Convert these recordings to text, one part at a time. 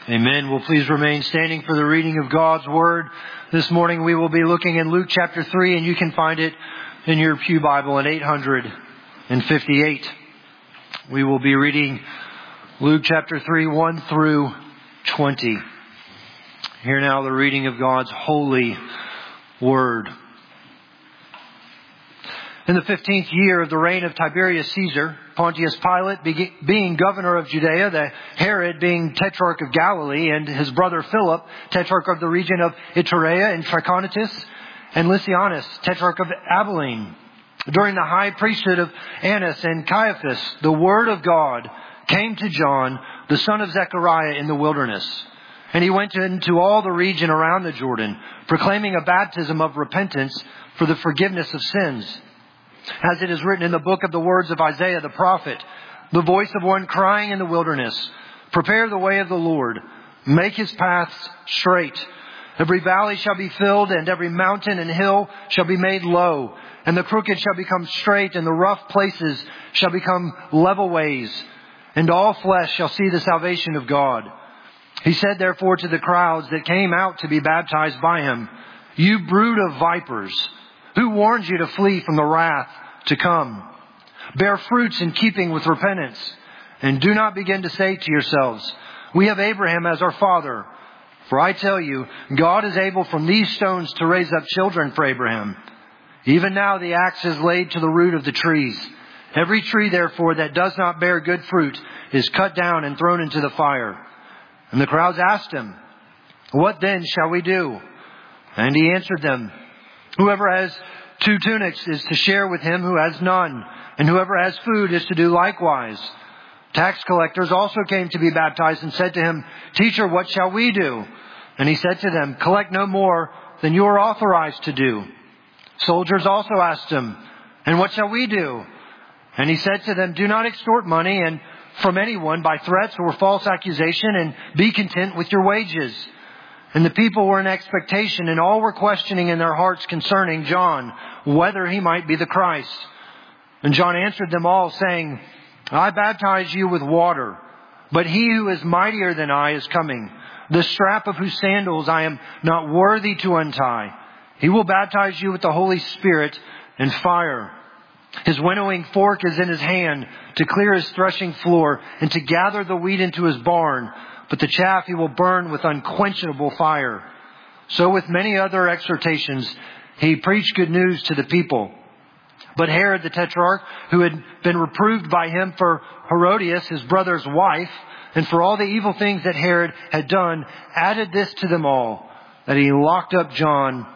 Amen. Well, please remain standing for the reading of God's Word. This morning we will be looking in Luke chapter 3, and you can find it in your pew Bible at 858. We will be reading Luke chapter 3, 1 through 20. Hear now the reading of God's holy Word. In the 15th year of the reign of Tiberius Caesar, Pontius Pilate being governor of Judea, the Herod being tetrarch of Galilee, and his brother Philip, tetrarch of the region of Iturea and Trachonitis, and Lysianus, tetrarch of Abilene. During the high priesthood of Annas and Caiaphas, the word of God came to John, the son of Zechariah, in the wilderness. And he went into all the region around the Jordan, proclaiming a baptism of repentance for the forgiveness of sins. As it is written in the book of the words of Isaiah the prophet, the voice of one crying in the wilderness, prepare the way of the Lord, make his paths straight. Every valley shall be filled, and every mountain and hill shall be made low, and the crooked shall become straight, and the rough places shall become level ways, and all flesh shall see the salvation of God. He said therefore to the crowds that came out to be baptized by him, you brood of vipers, who warned you to flee from the wrath to come? Bear fruits in keeping with repentance, and do not begin to say to yourselves, we have Abraham as our father. For I tell you, God is able from these stones to raise up children for Abraham. Even now the axe is laid to the root of the trees. Every tree, therefore, that does not bear good fruit is cut down and thrown into the fire. And the crowds asked him, what then shall we do? And he answered them, whoever has 2 tunics is to share with him who has none, and whoever has food is to do likewise. Tax collectors also came to be baptized and said to him, Teacher, what shall we do? And he said to them, collect no more than you are authorized to do. Soldiers also asked him, and what shall we do? And he said to them, do not extort money and from anyone by threats or false accusation, and be content with your wages. And the people were in expectation, and all were questioning in their hearts concerning John, whether he might be the Christ. And John answered them all, saying, I baptize you with water, but he who is mightier than I is coming, the strap of whose sandals I am not worthy to untie. He will baptize you with the Holy Spirit and fire. His winnowing fork is in his hand to clear his threshing floor and to gather the wheat into his barn, but the chaff he will burn with unquenchable fire. So with many other exhortations, he preached good news to the people. But Herod the Tetrarch, who had been reproved by him for Herodias, his brother's wife, and for all the evil things that Herod had done, added this to them all, that he locked up John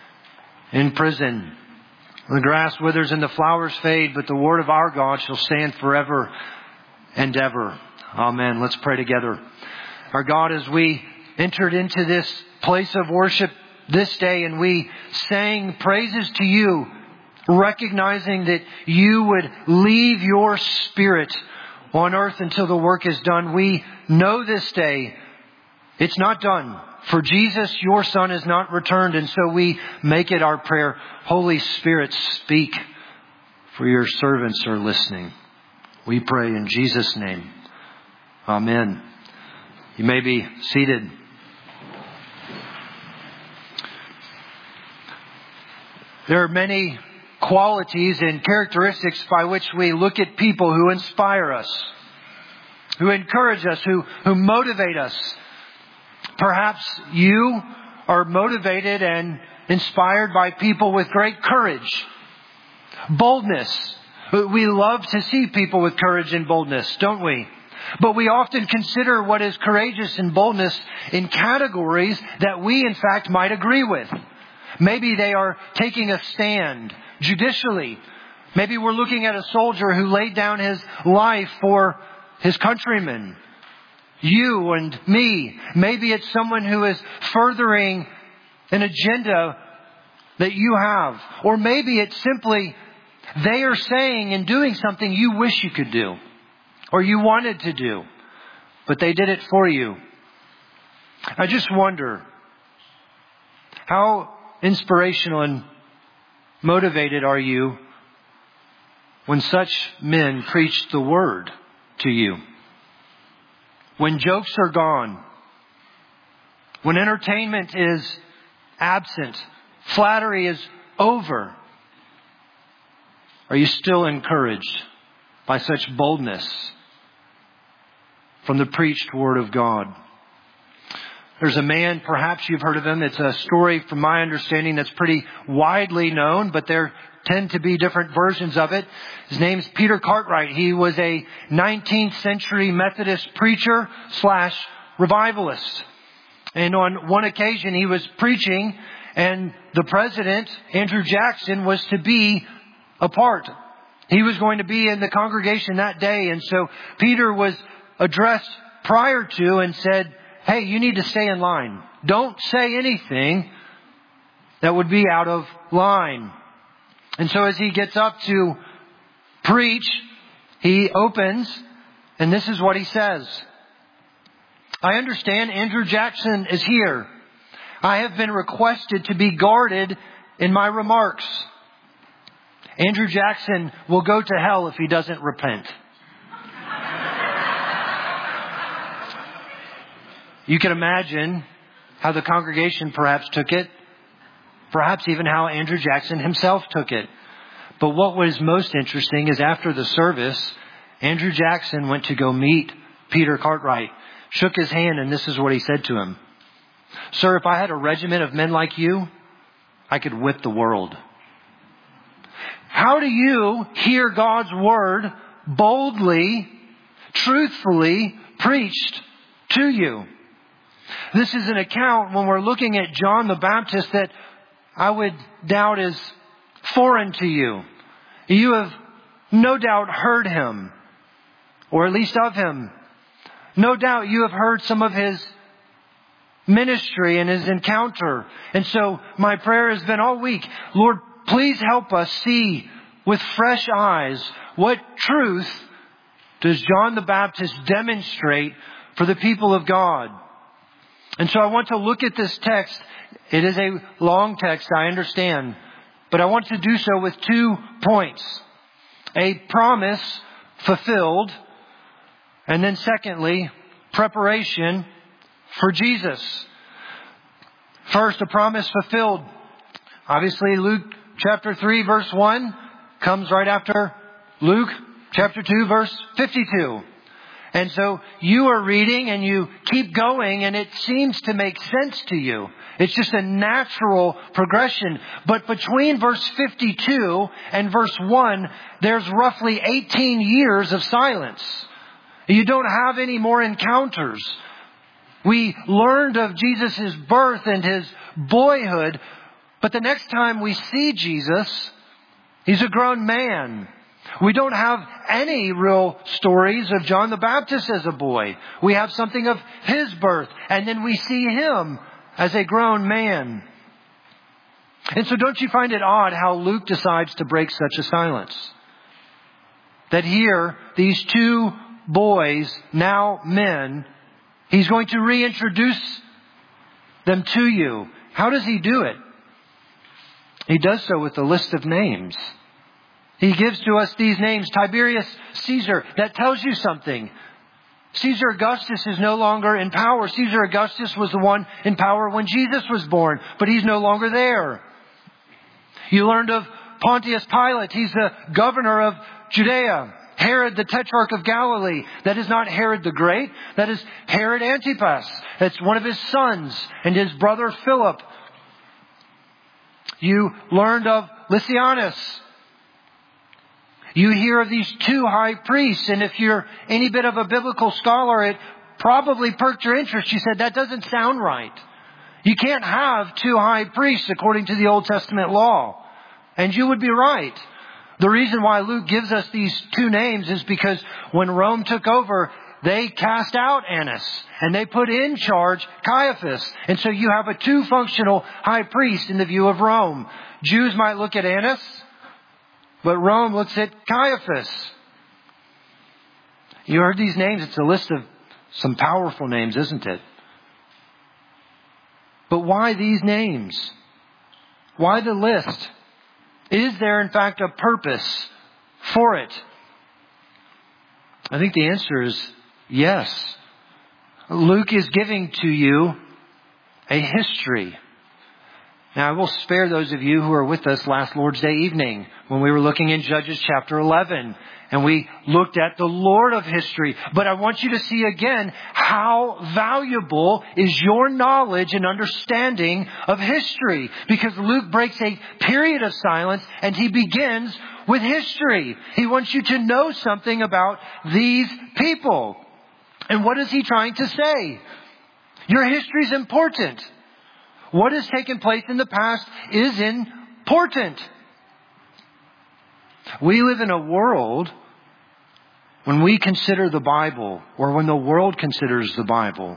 in prison. The grass withers and the flowers fade, but the word of our God shall stand forever and ever. Amen. Let's pray together. Our God, as we entered into this place of worship this day and we sang praises to you, recognizing that you would leave your Spirit on earth until the work is done, we know this day it's not done. For Jesus, your Son, is not returned, and so we make it our prayer. Holy Spirit, speak, for your servants are listening. We pray in Jesus' name. Amen. You may be seated. There are many qualities and characteristics by which we look at people who inspire us, who encourage us, who motivate us. Perhaps you are motivated and inspired by people with great courage, boldness. We love to see people with courage and boldness, don't we? But we often consider what is courageous and boldness in categories that we, in fact, might agree with. Maybe they are taking a stand judicially. Maybe we're looking at a soldier who laid down his life for his countrymen, you and me. Maybe it's someone who is furthering an agenda that you have. Or maybe it's simply they are saying and doing something you wish you could do, or you wanted to do, but they did it for you. I just wonder, how inspirational and motivated are you when such men preach the word to you? When jokes are gone, when entertainment is absent, flattery is over, are you still encouraged by such boldness from the preached Word of God? There's a man, perhaps you've heard of him. It's a story from my understanding that's pretty widely known, but there tend to be different versions of it. His name's Peter Cartwright. He was a 19th century Methodist preacher / revivalist. And on one occasion he was preaching, and the president, Andrew Jackson, was to be a part. He was going to be in the congregation that day. And so Peter was addressed prior to and said, hey, you need to stay in line. Don't say anything that would be out of line. And so as he gets up to preach, he opens, and this is what he says. I understand Andrew Jackson is here. I have been requested to be guarded in my remarks. Andrew Jackson will go to hell if he doesn't repent. You can imagine how the congregation perhaps took it. Perhaps even how Andrew Jackson himself took it. But what was most interesting is after the service, Andrew Jackson went to go meet Peter Cartwright, shook his hand, and this is what he said to him. Sir, if I had a regiment of men like you, I could whip the world. How do you hear God's Word boldly, truthfully preached to you? This is an account when we're looking at John the Baptist that I would doubt is foreign to you. You have no doubt heard him, or at least of him. No doubt you have heard some of his ministry and his encounter. And so my prayer has been all week, Lord, please help us see with fresh eyes what truth does John the Baptist demonstrate for the people of God. And so I want to look at this text. It is a long text, I understand. But I want to do so with 2 points. A promise fulfilled. And then secondly, preparation for Jesus. First, a promise fulfilled. Obviously, Luke chapter 3 verse 1 comes right after Luke chapter 2 verse 52. And so you are reading and you keep going and it seems to make sense to you. It's just a natural progression. But between verse 52 and verse 1, there's roughly 18 years of silence. You don't have any more encounters. We learned of Jesus' birth and his boyhood, but the next time we see Jesus, he's a grown man. We don't have any real stories of John the Baptist as a boy. We have something of his birth, and then we see him as a grown man. And so don't you find it odd how Luke decides to break such a silence? That here, these 2 boys, now men, he's going to reintroduce them to you. How does he do it? He does so with a list of names. He gives to us these names. Tiberius Caesar. That tells you something. Caesar Augustus is no longer in power. Caesar Augustus was the one in power when Jesus was born, but he's no longer there. You learned of Pontius Pilate. He's the governor of Judea. Herod, the Tetrarch of Galilee. That is not Herod the Great. That is Herod Antipas. That's one of his sons and his brother Philip. You learned of Lysianus. You hear of these 2 high priests, and if you're any bit of a biblical scholar, it probably perked your interest. You said, that doesn't sound right. You can't have 2 high priests according to the Old Testament law. And you would be right. The reason why Luke gives us these 2 names is because when Rome took over, they cast out Annas and they put in charge Caiaphas. And so you have a 2 functional high priest in the view of Rome. Jews might look at Annas, but Rome looks at Caiaphas. You heard these names. It's a list of some powerful names, isn't it? But why these names? Why the list? Is there, in fact, a purpose for it? I think the answer is yes. Luke is giving to you a history. Now, I will spare those of you who were with us last Lord's Day evening when we were looking in Judges chapter 11 and we looked at the Lord of history. But I want you to see again how valuable is your knowledge and understanding of history, because Luke breaks a period of silence and he begins with history. He wants you to know something about these people. And what is he trying to say? Your history is important. What has taken place in the past is important. We live in a world, when we consider the Bible, or when the world considers the Bible,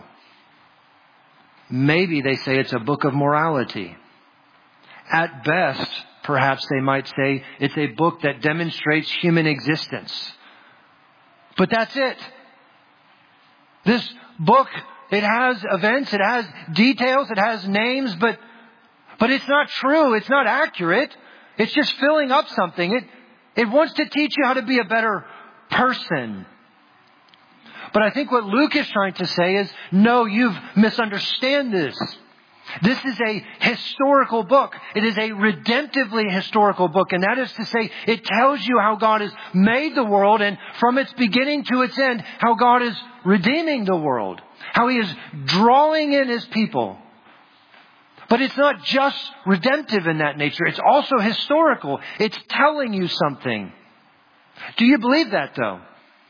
maybe they say it's a book of morality. At best, perhaps they might say it's a book that demonstrates human existence. But that's it. This book, it has events, it has details, it has names, but it's not true. It's not accurate. It's just filling up something. It wants to teach you how to be a better person. But I think what Luke is trying to say is, no, you've misunderstood this. This is a historical book. It is a redemptively historical book. And that is to say, it tells you how God has made the world, and from its beginning to its end, how God is redeeming the world. How He is drawing in His people. But it's not just redemptive in that nature. It's also historical. It's telling you something. Do you believe that, though?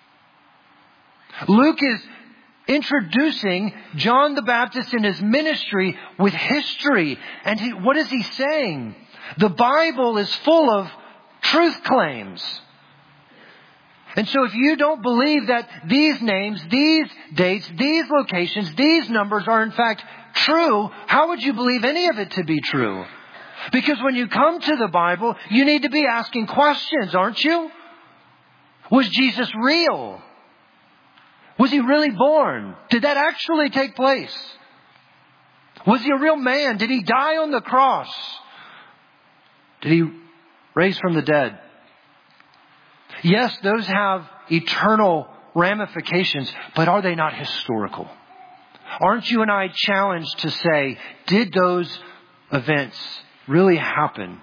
Luke is introducing John the Baptist in his ministry with history. And what is he saying? The Bible is full of truth claims. And so if you don't believe that these names, these dates, these locations, these numbers are in fact true, how would you believe any of it to be true? Because when you come to the Bible, you need to be asking questions, aren't you? Was Jesus real? Was He really born? Did that actually take place? Was He a real man? Did He die on the cross? Did He raise from the dead? Yes, those have eternal ramifications, but are they not historical? Aren't you and I challenged to say, did those events really happen?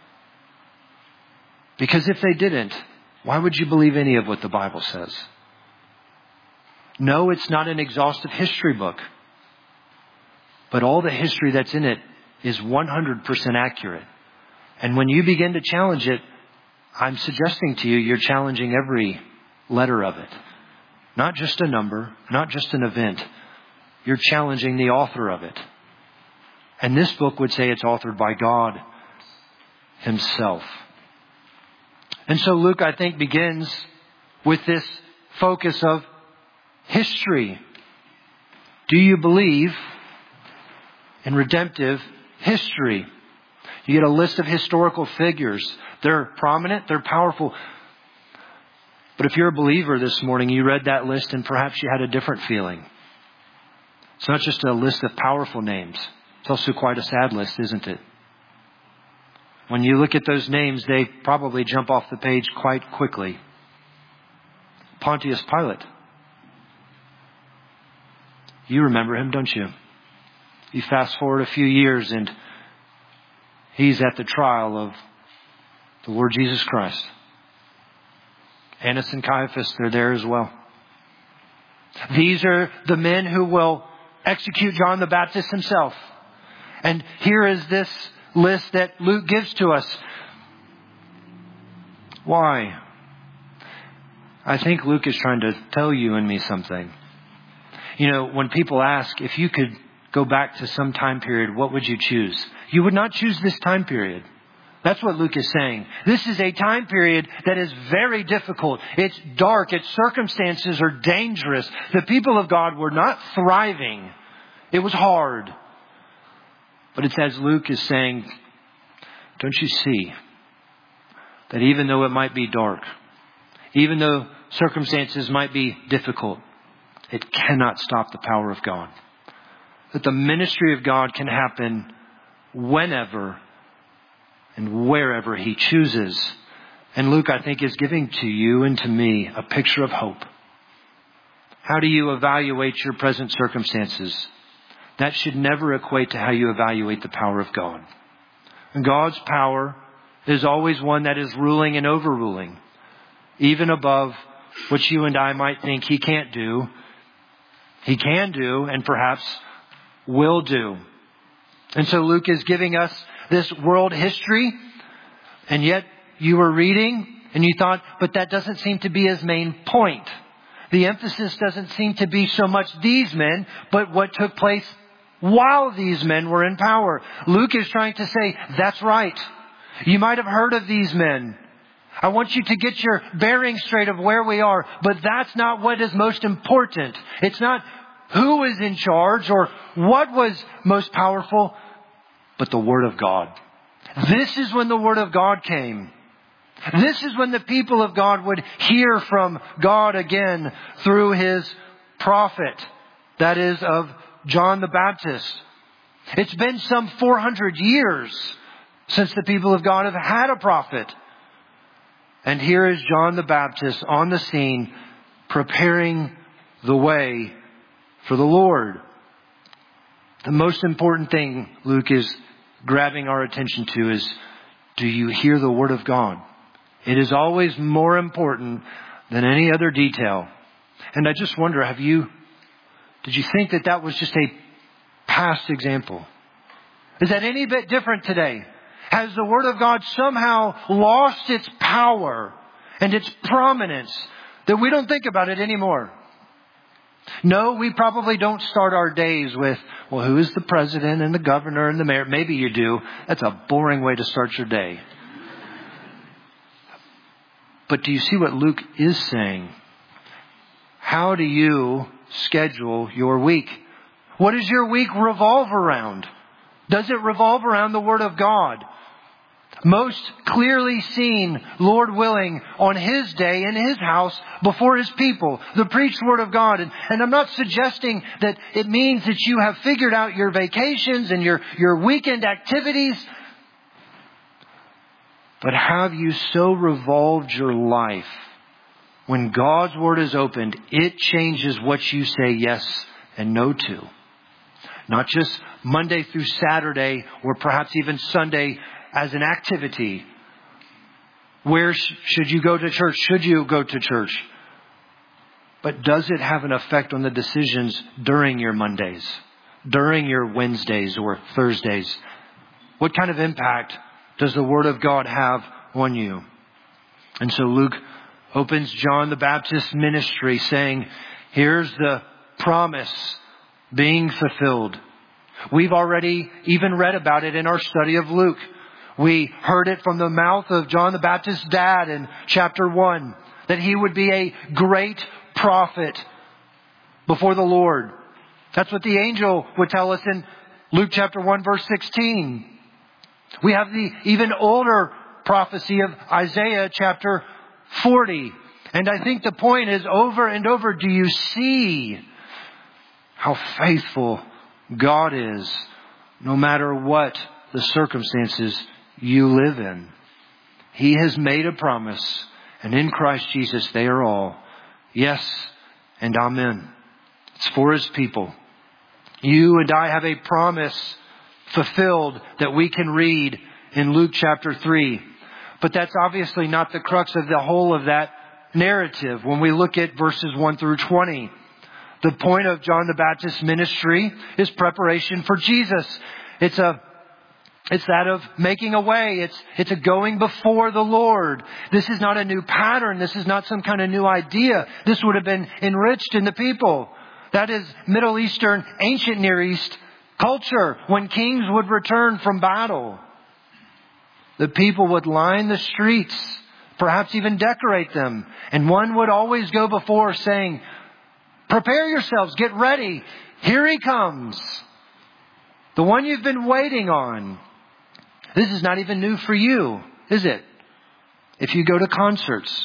Because if they didn't, why would you believe any of what the Bible says? No, it's not an exhaustive history book. But all the history that's in it is 100% accurate. And when you begin to challenge it, I'm suggesting to you, you're challenging every letter of it. Not just a number, not just an event. You're challenging the author of it. And this book would say it's authored by God Himself. And so Luke, I think, begins with this focus of history. Do you believe in redemptive history? You get a list of historical figures. They're prominent, they're powerful. But if you're a believer this morning, you read that list and perhaps you had a different feeling. It's not just a list of powerful names. It's also quite a sad list, isn't it? When you look at those names, they probably jump off the page quite quickly. Pontius Pilate. You remember him, don't you? You fast forward a few years and he's at the trial of the Lord Jesus Christ. Annas and Caiaphas, they're there as well. These are the men who will execute John the Baptist himself. And here is this list that Luke gives to us. Why? I think Luke is trying to tell you and me something. You know, when people ask if you could go back to some time period, what would you choose? You would not choose this time period. That's what Luke is saying. This is a time period that is very difficult. It's dark. Its circumstances are dangerous. The people of God were not thriving. It was hard. But it's as Luke is saying, don't you see that even though it might be dark, even though circumstances might be difficult, it cannot stop the power of God. That the ministry of God can happen whenever and wherever He chooses. And Luke, I think, is giving to you and to me a picture of hope. How do you evaluate your present circumstances? that should never equate to how you evaluate the power of God. And God's power is always one that is ruling and overruling, even above what you and I might think He can't do. He can do and perhaps will do. And so Luke is giving us this world history, and yet you were reading and you thought, but that doesn't seem to be his main point. The emphasis doesn't seem to be so much these men, but what took place while these men were in power. Luke is trying to say, that's right. You might have heard of these men. I want you to get your bearings straight of where we are, but that's not what is most important. It's not who is in charge or what was most powerful, but the Word of God. This is when the Word of God came. This is when the people of God would hear from God again through His prophet, that is of John the Baptist. It's been some 400 years since the people of God have had a prophet. And here is John the Baptist on the scene, preparing the way for the Lord. The most important thing Luke is grabbing our attention to is, do you hear the Word of God? It is always more important than any other detail. And I just wonder, did you think that was just a past example? Is that any bit different today? Has the Word of God somehow lost its power and its prominence that we don't think about it anymore? No, we probably don't start our days with, well, who is the president and the governor and the mayor? Maybe you do. That's a boring way to start your day. But do you see what Luke is saying? How do you schedule your week? What does your week revolve around? Does it revolve around the Word of God? Most clearly seen, Lord willing, on His day in His house before His people, the preached Word of God. And I'm not suggesting that it means that you have figured out your vacations and your weekend activities. But have you so revolved your life, when God's Word is opened, it changes what you say yes and no to. Not just Monday through Saturday or perhaps even Sunday as an activity. Where should you go to church? Should you go to church? But does it have an effect on the decisions during your Mondays, during your Wednesdays or Thursdays? What kind of impact does the Word of God have on you? And so Luke opens John the Baptist's ministry saying, here's the promise being fulfilled. We've already even read about it in our study of Luke. We heard it from the mouth of John the Baptist's dad in chapter 1, that he would be a great prophet before the Lord. That's what the angel would tell us in Luke chapter 1 verse 16. We have the even older prophecy of Isaiah chapter 40. And I think the point is, over and over, do you see how faithful God is no matter what the circumstances you live in? He has made a promise, and in Christ Jesus they are all yes and amen. It's for His people. You and I have a promise fulfilled that we can read in Luke chapter 3. But that's obviously not the crux of the whole of that narrative. When we look at verses 1 through 20, the point of John the Baptist's ministry is preparation for Jesus. It's that of making a way. It's a going before the Lord. This is not a new pattern. This is not some kind of new idea. This would have been enriched in the people. That is Middle Eastern, ancient Near East culture. When kings would return from battle, the people would line the streets, perhaps even decorate them. And one would always go before saying, prepare yourselves, get ready. Here He comes. The one you've been waiting on. This is not even new for you, is it? If you go to concerts.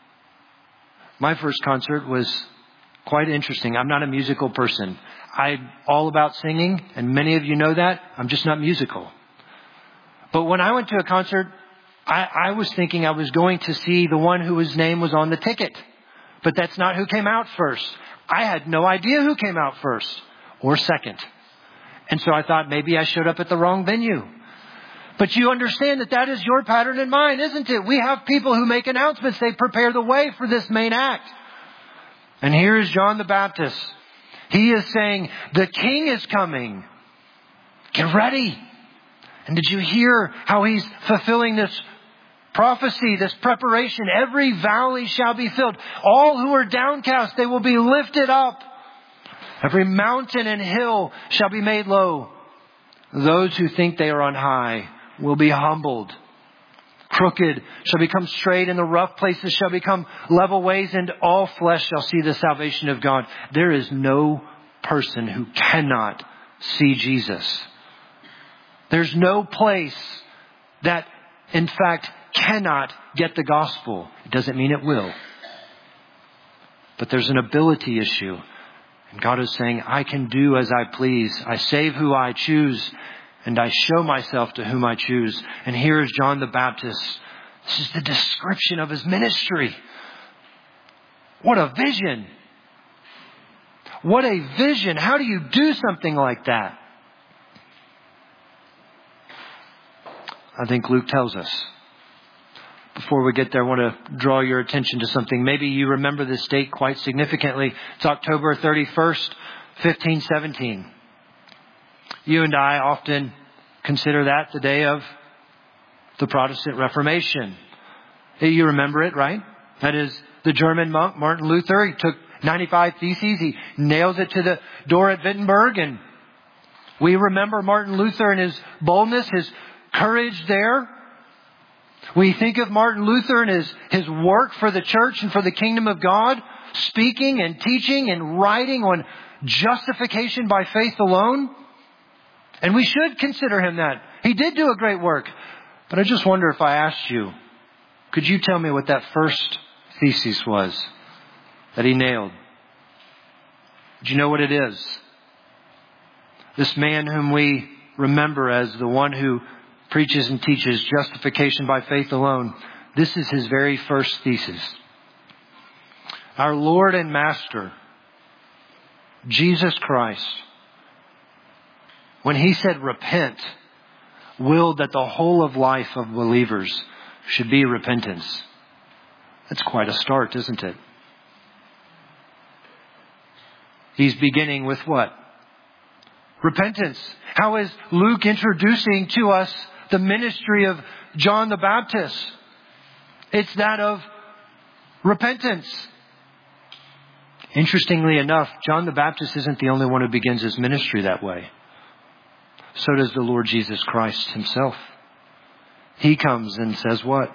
My first concert was quite interesting. I'm not a musical person. I'm all about singing, and many of you know that. I'm just not musical. But when I went to a concert, I was thinking I was going to see the one whose name was on the ticket. But that's not who came out first. I had no idea who came out first or second. And so I thought maybe I showed up at the wrong venue. But you understand that that is your pattern and mine, isn't it? We have people who make announcements. They prepare the way for this main act. And here is John the Baptist. He is saying, the King is coming. Get ready. And did you hear how he's fulfilling this prophecy, this preparation? Every valley shall be filled. All who are downcast, they will be lifted up. Every mountain and hill shall be made low. Those who think they are on high will be humbled. Crooked shall become straight, and the rough places shall become level ways, and all flesh shall see the salvation of God. There is no person who cannot see Jesus. There's no place that, in fact, cannot get the gospel. It doesn't mean it will. But there's an ability issue. And God is saying, I can do as I please. I save who I choose, and I show myself to whom I choose. And here is John the Baptist. This is the description of his ministry. What a vision. What a vision. How do you do something like that? I think Luke tells us. Before we get there, I want to draw your attention to something. Maybe you remember this date quite significantly. It's October 31st, 1517. You and I often consider that the day of the Protestant Reformation. You remember it, right? That is the German monk, Martin Luther. He took 95 Theses. He nails it to the door at Wittenberg. And we remember Martin Luther and his boldness, his courage there. We think of Martin Luther and his work for the church and for the kingdom of God, speaking and teaching and writing on justification by faith alone. And we should consider him that. He did do a great work. But I just wonder if I asked you, could you tell me what that first thesis was that he nailed? Do you know what it is? This man whom we remember as the one who preaches and teaches justification by faith alone. This is his very first thesis. Our Lord and Master, Jesus Christ, when he said repent, willed that the whole of life of believers should be repentance. That's quite a start, isn't it? He's beginning with what? Repentance. How is Luke introducing to us the ministry of John the Baptist? It's that of repentance. Interestingly enough, John the Baptist isn't the only one who begins his ministry that way. So does the Lord Jesus Christ himself. He comes and says what?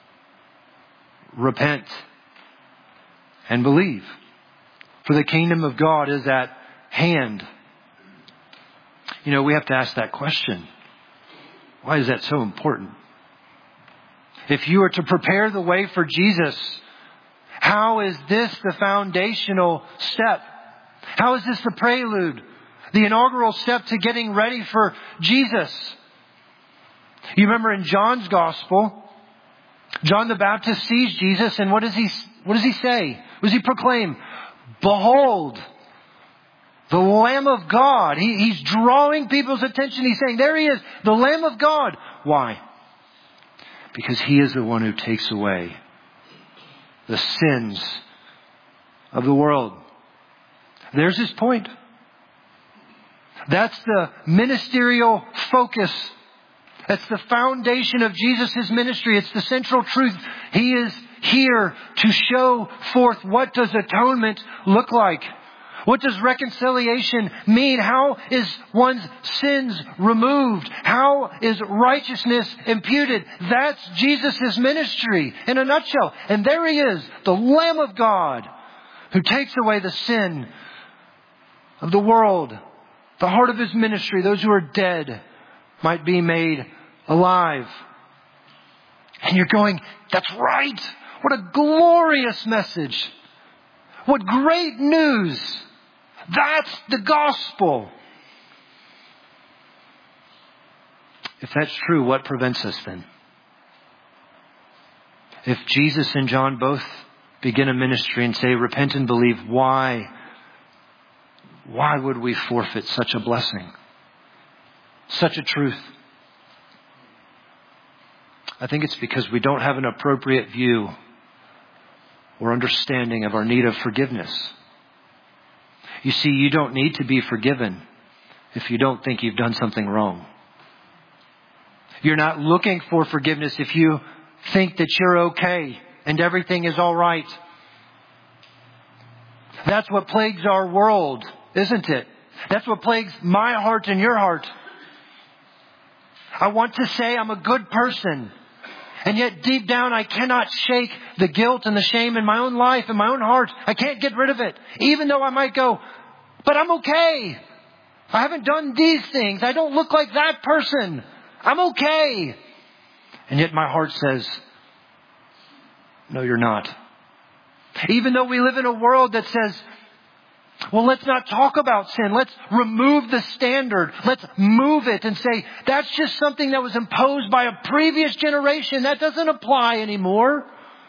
Repent and believe. For the kingdom of God is at hand. You know, we have to ask that question. Why is that so important? If you are to prepare the way for Jesus, how is this the foundational step? How is this the prelude? The inaugural step to getting ready for Jesus? You remember in John's gospel, John the Baptist sees Jesus, and what does he say? What does he proclaim? Behold, the Lamb of God. He's drawing people's attention. He's saying, there he is, the Lamb of God. Why? Because he is the one who takes away the sins of the world. There's his point. That's the ministerial focus. That's the foundation of Jesus' ministry. It's the central truth. He is here to show forth what does atonement look like. What does reconciliation mean? How is one's sins removed? How is righteousness imputed? That's Jesus' ministry in a nutshell. And there he is, the Lamb of God, who takes away the sin of the world. The heart of his ministry, those who are dead might be made alive. And you're going, that's right. What a glorious message. What great news. That's the gospel. If that's true, what prevents us then? If Jesus and John both begin a ministry and say, repent and believe, why would we forfeit such a blessing? such a truth? I think it's because we don't have an appropriate view or understanding of our need of forgiveness. You see, you don't need to be forgiven if you don't think you've done something wrong. You're not looking for forgiveness if you think that you're okay and everything is all right. That's what plagues our world, isn't it? That's what plagues my heart and your heart. I want to say I'm a good person. And yet deep down I cannot shake the guilt and the shame in my own life and my own heart. I can't get rid of it. Even though I might go, but I'm okay. I haven't done these things. I don't look like that person. I'm okay. And yet my heart says, no, you're not. Even though we live in a world that says, well, let's not talk about sin. Let's remove the standard. Let's move it and say, that's just something that was imposed by a previous generation. That doesn't apply anymore.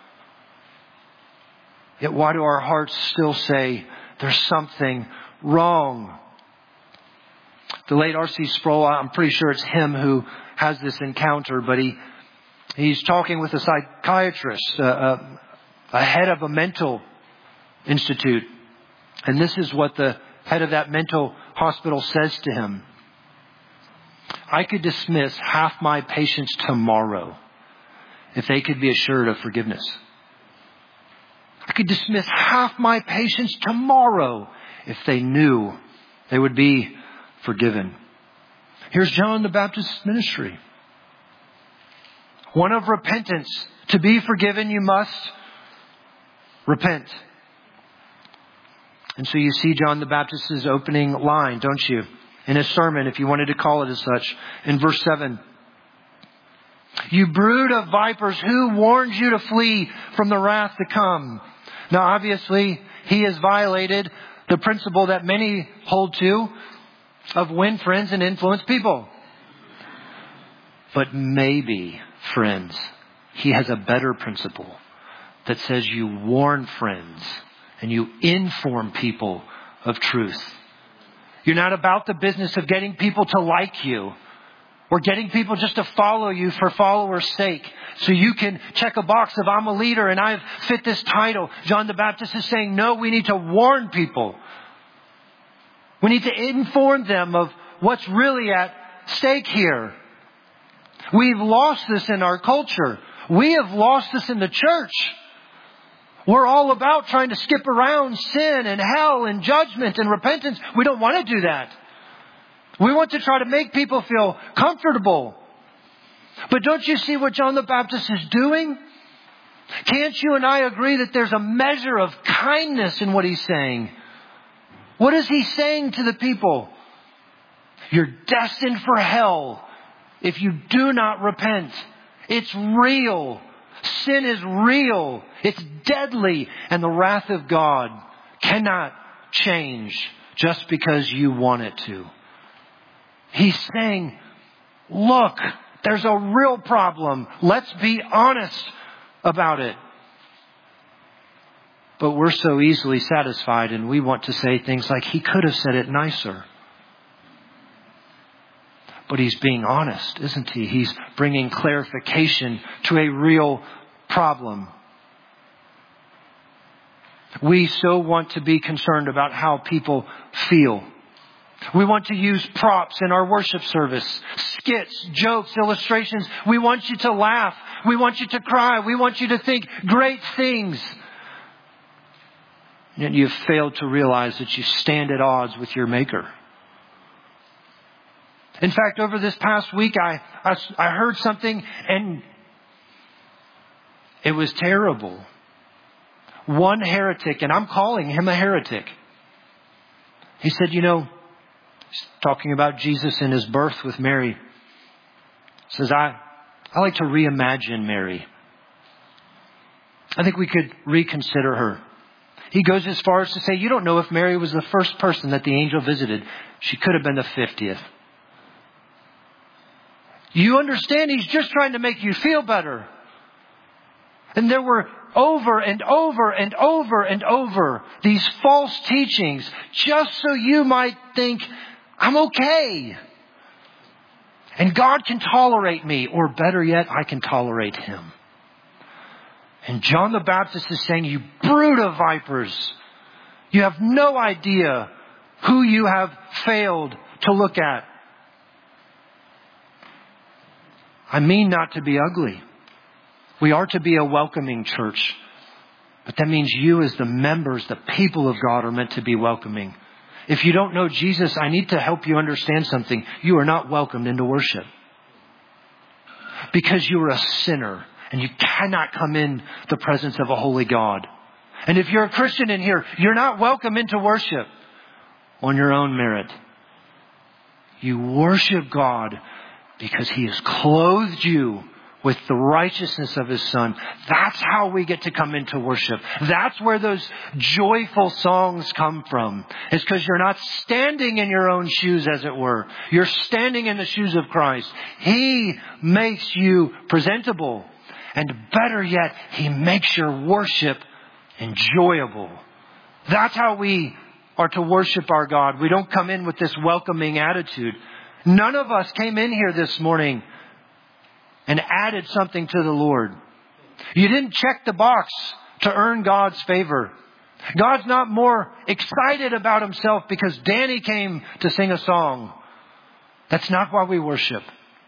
Yet why do our hearts still say there's something wrong? The late R.C. Sproul, I'm pretty sure it's him who has this encounter, but he's talking with a psychiatrist, a head of a mental institute. And this is what the head of that mental hospital says to him. I could dismiss half my patients tomorrow if they could be assured of forgiveness. I could dismiss half my patients tomorrow if they knew they would be forgiven. Here's John the Baptist's ministry. One of repentance. To be forgiven, you must repent. And so you see John the Baptist's opening line, don't you? In his sermon, if you wanted to call it as such, in verse 7. You brood of vipers, who warned you to flee from the wrath to come? Now obviously, he has violated the principle that many hold to of win friends and influence people. But maybe, friends, he has a better principle that says you warn friends and you inform people of truth. You're not about the business of getting people to like you or getting people just to follow you for followers' sake. So you can check a box of I'm a leader and I fit this title. John the Baptist is saying, no, we need to warn people. We need to inform them of what's really at stake here. We've lost this in our culture. We have lost this in the church. We're all about trying to skip around sin and hell and judgment and repentance. We don't want to do that. We want to try to make people feel comfortable. But don't you see what John the Baptist is doing? Can't you and I agree that there's a measure of kindness in what he's saying? What is he saying to the people? You're destined for hell if you do not repent. It's real. Sin is real. It's deadly. And the wrath of God cannot change just because you want it to. He's saying, look, there's a real problem. Let's be honest about it. But we're so easily satisfied and we want to say things like, he could have said it nicer. But he's being honest, isn't he? He's bringing clarification to a real problem. We so want to be concerned about how people feel. We want to use props in our worship service, skits, jokes, illustrations. We want you to laugh. We want you to cry. We want you to think great things. Yet you've failed to realize that you stand at odds with your Maker. In fact, over this past week, I heard something and it was terrible. One heretic, and I'm calling him a heretic. He said, he's talking about Jesus and his birth with Mary. He says, I like to reimagine Mary. I think we could reconsider her. He goes as far as to say, you don't know if Mary was the first person that the angel visited. She could have been the 50th. You understand, he's just trying to make you feel better. And there were over and over and over and over these false teachings just so you might think, I'm okay. And God can tolerate me, or better yet, I can tolerate Him. And John the Baptist is saying, you brood of vipers, you have no idea who you have failed to look at. I mean not to be ugly. We are to be a welcoming church. But that means you as the members, the people of God, are meant to be welcoming. If you don't know Jesus, I need to help you understand something. You are not welcomed into worship. Because you are a sinner and you cannot come in the presence of a holy God. And if you're a Christian in here, you're not welcome into worship on your own merit. You worship God because He has clothed you with the righteousness of His Son. That's how we get to come into worship. That's where those joyful songs come from. It's because you're not standing in your own shoes, as it were. You're standing in the shoes of Christ. He makes you presentable. And better yet, He makes your worship enjoyable. That's how we are to worship our God. We don't come in with this welcoming attitude. None of us came in here this morning and added something to the Lord. You didn't check the box to earn God's favor. God's not more excited about Himself because Danny came to sing a song. That's not why we worship.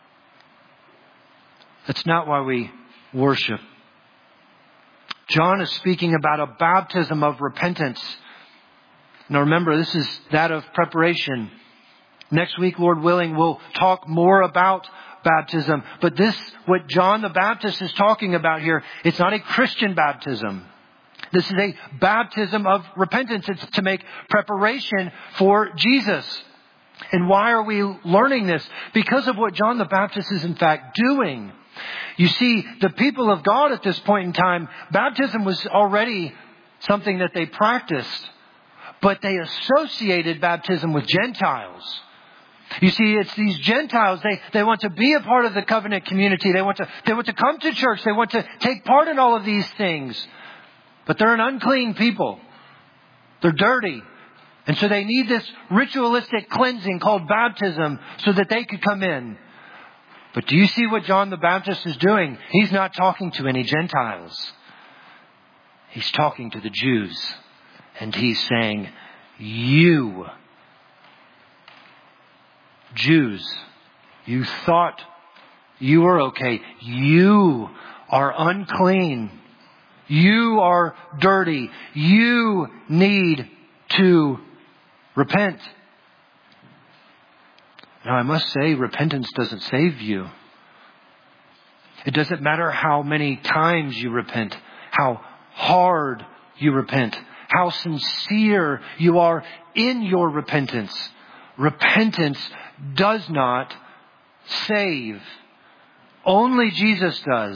That's not why we worship. John is speaking about a baptism of repentance. Now remember, this is that of preparation. Next week, Lord willing, we'll talk more about baptism. But this, what John the Baptist is talking about here, it's not a Christian baptism. This is a baptism of repentance. It's to make preparation for Jesus. And why are we learning this? Because of what John the Baptist is in fact doing. You see, the people of God at this point in time, baptism was already something that they practiced. But they associated baptism with Gentiles. You see, it's these Gentiles, they want to be a part of the covenant community. They want to come to church. They want to take part in all of these things. But they're an unclean people. They're dirty. And so they need this ritualistic cleansing called baptism so that they could come in. But do you see what John the Baptist is doing? He's not talking to any Gentiles. He's talking to the Jews. And he's saying, you Jews, you thought you were okay. You are unclean. You are dirty. You need to repent. Now, I must say, repentance doesn't save you. It doesn't matter how many times you repent, how hard you repent, how sincere you are in your repentance. Repentance does not save. Only Jesus does.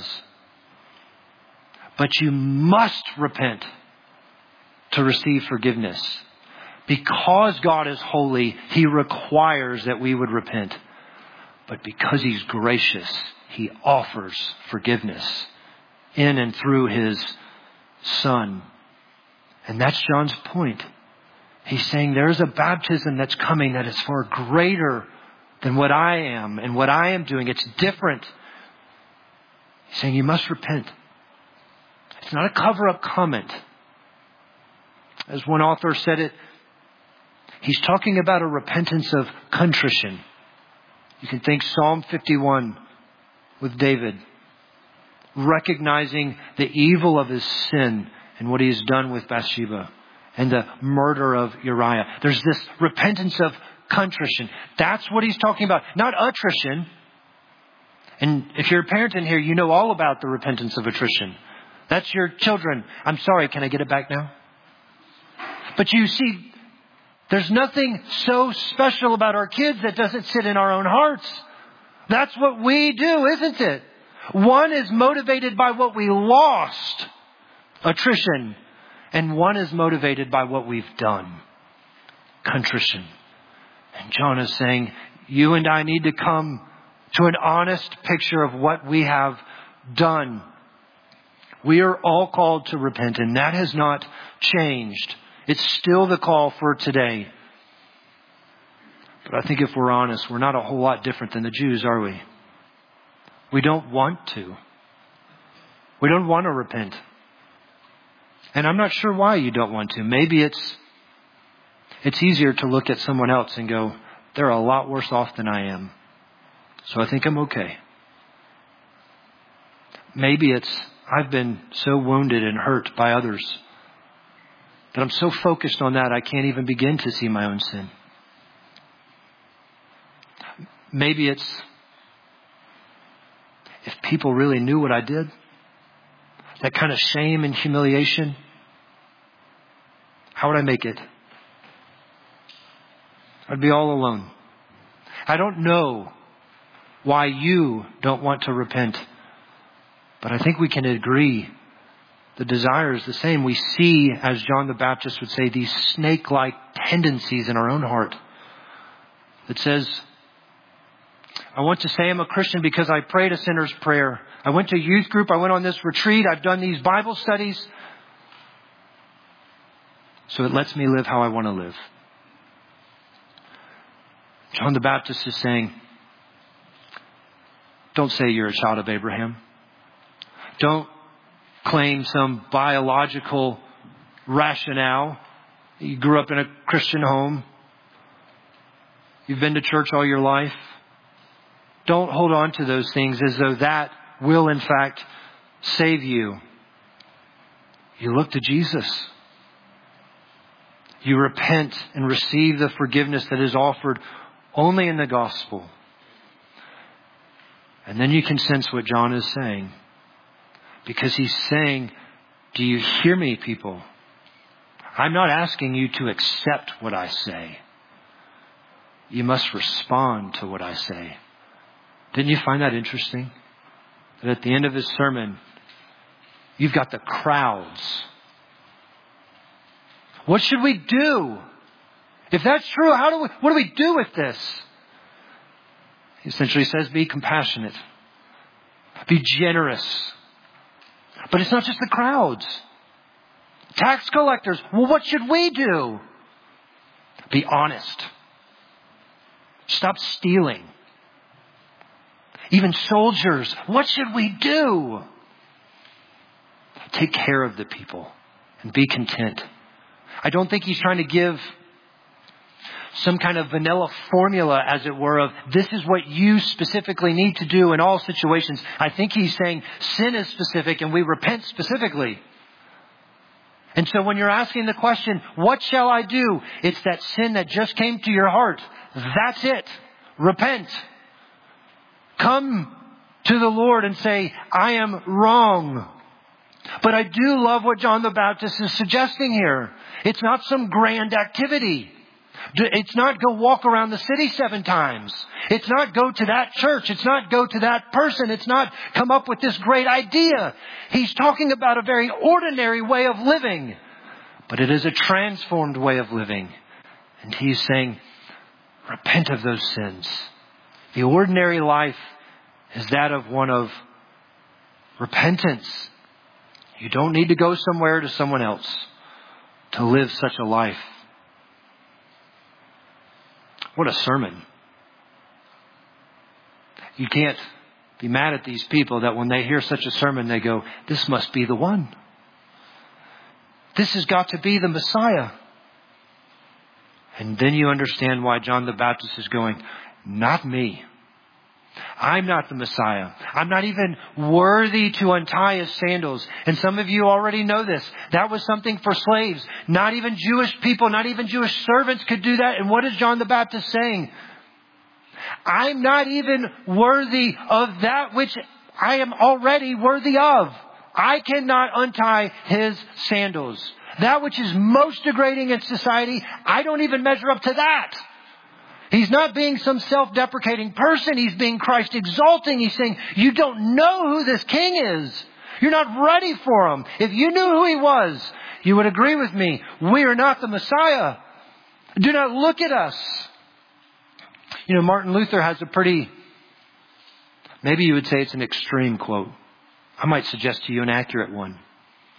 But you must repent to receive forgiveness. Because God is holy, He requires that we would repent. But because He's gracious, He offers forgiveness in and through His Son. And that's John's point. He's saying there's a baptism that's coming that is far greater than what I am and what I am doing. It's different. He's saying you must repent. It's not a cover-up comment. As one author said it, he's talking about a repentance of contrition. You can think Psalm 51 with David, recognizing the evil of his sin and what he has done with Bathsheba and the murder of Uriah. There's this repentance of contrition. That's what he's talking about, not attrition. And if you're a parent in here, you know all about the repentance of attrition. That's your children. I'm sorry, can I get it back now? But you see, there's nothing so special about our kids that doesn't sit in our own hearts. That's what we do, isn't it? One is motivated by what we lost, attrition. And one is motivated by what we've done, contrition. And John is saying, you and I need to come to an honest picture of what we have done. We are all called to repent, and that has not changed. It's still the call for today. But I think if we're honest, we're not a whole lot different than the Jews, are we? We don't want to. We don't want to repent. And I'm not sure why you don't want to. Maybe it's easier to look at someone else and go, they're a lot worse off than I am, so I think I'm okay. Maybe it's I've been so wounded and hurt by others that I'm so focused on that I can't even begin to see my own sin. Maybe it's if people really knew what I did, that kind of shame and humiliation, how would I make it? I'd be all alone. I don't know why you don't want to repent, but I think we can agree the desire is the same. We see, as John the Baptist would say, these snake-like tendencies in our own heart that says, I want to say I'm a Christian because I prayed a sinner's prayer. I went to a youth group. I went on this retreat. I've done these Bible studies. So it lets me live how I want to live. John the Baptist is saying, don't say you're a child of Abraham. Don't claim some biological rationale. You grew up in a Christian home. You've been to church all your life. Don't hold on to those things as though that will in fact save you. You look to Jesus. You repent and receive the forgiveness that is offered only in the gospel. And then you can sense what John is saying. Because he's saying, do you hear me, people? I'm not asking you to accept what I say. You must respond to what I say. Didn't you find that interesting? That at the end of his sermon, you've got the crowds. What should we do? If that's true, what do we do with this? He essentially says, be compassionate. Be generous. But it's not just the crowds. Tax collectors. Well, what should we do? Be honest. Stop stealing. Even soldiers. What should we do? Take care of the people and be content. I don't think he's trying to give some kind of vanilla formula, as it were, of this is what you specifically need to do in all situations. I think he's saying sin is specific and we repent specifically. And so when you're asking the question, what shall I do? It's that sin that just came to your heart. That's it. Repent. Come to the Lord and say, I am wrong. But I do love what John the Baptist is suggesting here. It's not some grand activity. It's not go walk around the city 7 times. It's not go to that church. It's not go to that person. It's not come up with this great idea. He's talking about a very ordinary way of living. But it is a transformed way of living. And he's saying, repent of those sins. The ordinary life is that of one of repentance. You don't need to go somewhere to someone else to live such a life. What a sermon. You can't be mad at these people that when they hear such a sermon, they go, this must be the one. This has got to be the Messiah. And then you understand why John the Baptist is going, not me. I'm not the Messiah. I'm not even worthy to untie his sandals. And some of you already know this. That was something for slaves. Not even Jewish people, not even Jewish servants could do that. And what is John the Baptist saying? I'm not even worthy of that which I am already worthy of. I cannot untie his sandals. That which is most degrading in society, I don't even measure up to that. He's not being some self-deprecating person. He's being Christ exalting. He's saying, you don't know who this king is. You're not ready for him. If you knew who he was, you would agree with me. We are not the Messiah. Do not look at us. You know, Martin Luther has a pretty, maybe you would say it's an extreme quote. I might suggest to you an accurate one.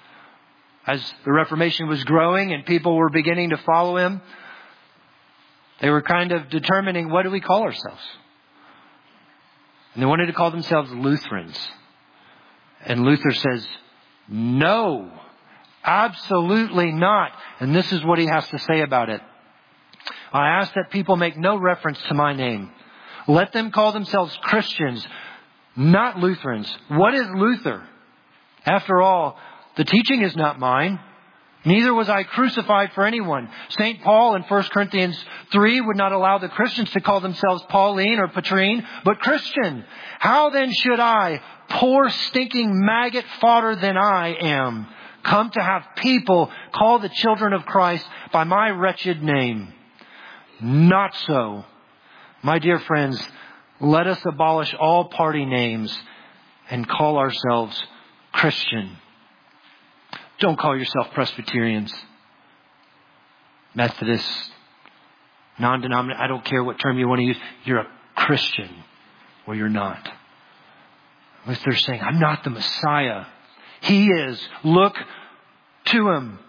As the Reformation was growing and people were beginning to follow him, They were kind of determining, what do we call ourselves? And they wanted to call themselves Lutherans. And Luther says, no, absolutely not. And this is what he has to say about it. I ask that people make no reference to my name. Let them call themselves Christians, not Lutherans. What is Luther? After all, the teaching is not mine. Neither was I crucified for anyone. St. Paul in 1 Corinthians 3 would not allow the Christians to call themselves Pauline or Petrine, but Christian. How then should I, poor stinking maggot fodder than I am, come to have people call the children of Christ by my wretched name? Not so. My dear friends, let us abolish all party names and call ourselves Christian. Don't call yourself Presbyterians, Methodists, non-denominational. I don't care what term you want to use. You're a Christian or you're not. They're saying, I'm not the Messiah. He is. Look to Him.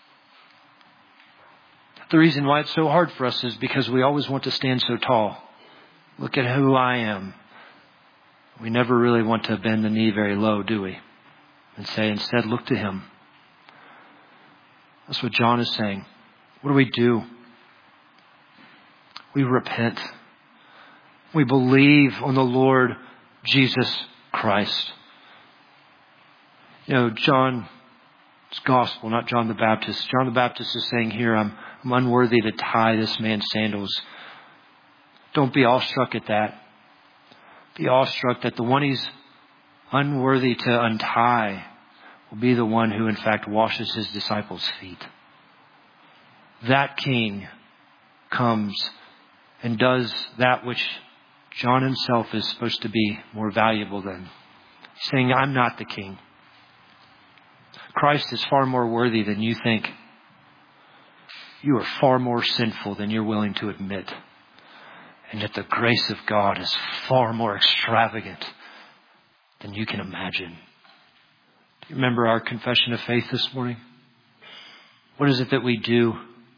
The reason why it's so hard for us is because we always want to stand so tall. Look at who I am. We never really want to bend the knee very low, do we? And say, instead, look to Him. That's what John is saying. What do? We repent. We believe on the Lord Jesus Christ. You know, John's gospel, not John the Baptist. John the Baptist is saying here, I'm unworthy to tie this man's sandals. Don't be awestruck at that. Be awestruck that the one he's unworthy to untie will be the one who in fact washes his disciples' feet. That King comes and does that which John himself is supposed to be more valuable than. Saying, I'm not the King. Christ is far more worthy than you think. You are far more sinful than you're willing to admit. And yet the grace of God is far more extravagant than you can imagine. Do you remember our confession of faith this morning? What is it that we do?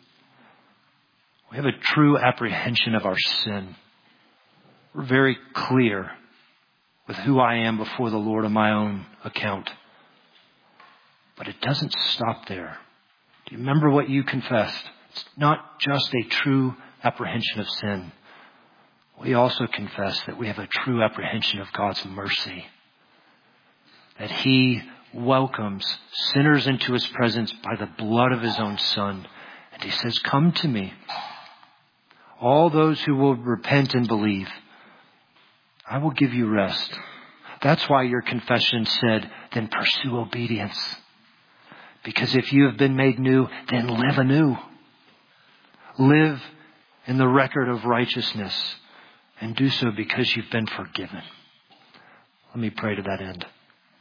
We have a true apprehension of our sin. We're very clear with who I am before the Lord on my own account. But it doesn't stop there. Do you remember what you confessed? It's not just a true apprehension of sin. We also confess that we have a true apprehension of God's mercy. That He welcomes sinners into His presence by the blood of His own Son. And He says, come to me. All those who will repent and believe, I will give you rest. That's why your confession said, then pursue obedience. Because if you have been made new, then live anew. Live in the record of righteousness. And do so because you've been forgiven. Let me pray to that end.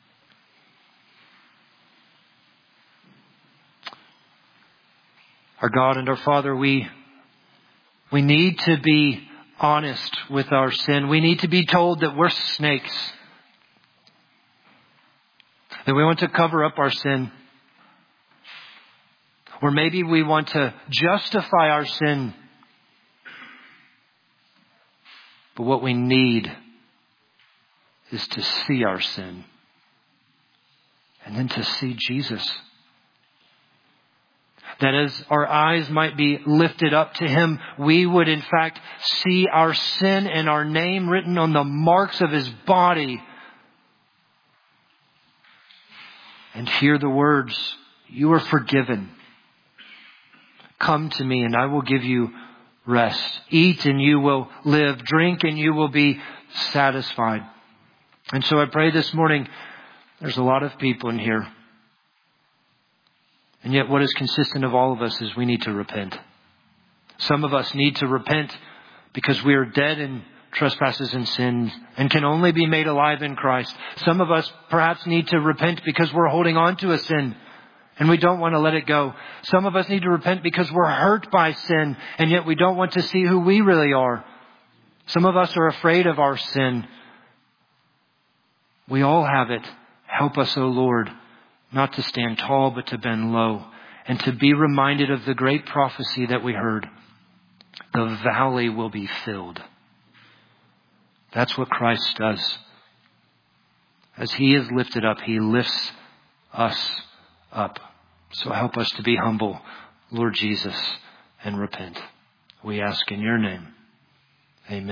Our God and our Father, we need to be honest with our sin. We need to be told that we're snakes. That we want to cover up our sin. Or maybe we want to justify our sin. But what we need is to see our sin. And then to see Jesus. That as our eyes might be lifted up to Him, we would in fact see our sin and our name written on the marks of His body. And hear the words, you are forgiven. Come to me and I will give you rest. Eat and you will live. Drink and you will be satisfied. And so I pray this morning, there's a lot of people in here. And yet what is consistent of all of us is we need to repent. Some of us need to repent because we are dead in trespasses and sins and can only be made alive in Christ. Some of us perhaps need to repent because we're holding on to a sin and we don't want to let it go. Some of us need to repent because we're hurt by sin and yet we don't want to see who we really are. Some of us are afraid of our sin. We all have it. Help us, O Lord, not to stand tall, but to bend low and to be reminded of the great prophecy that we heard. the valley will be filled. That's what Christ does. As He is lifted up, He lifts us up. So help us to be humble, Lord Jesus, and repent. We ask in your name. Amen.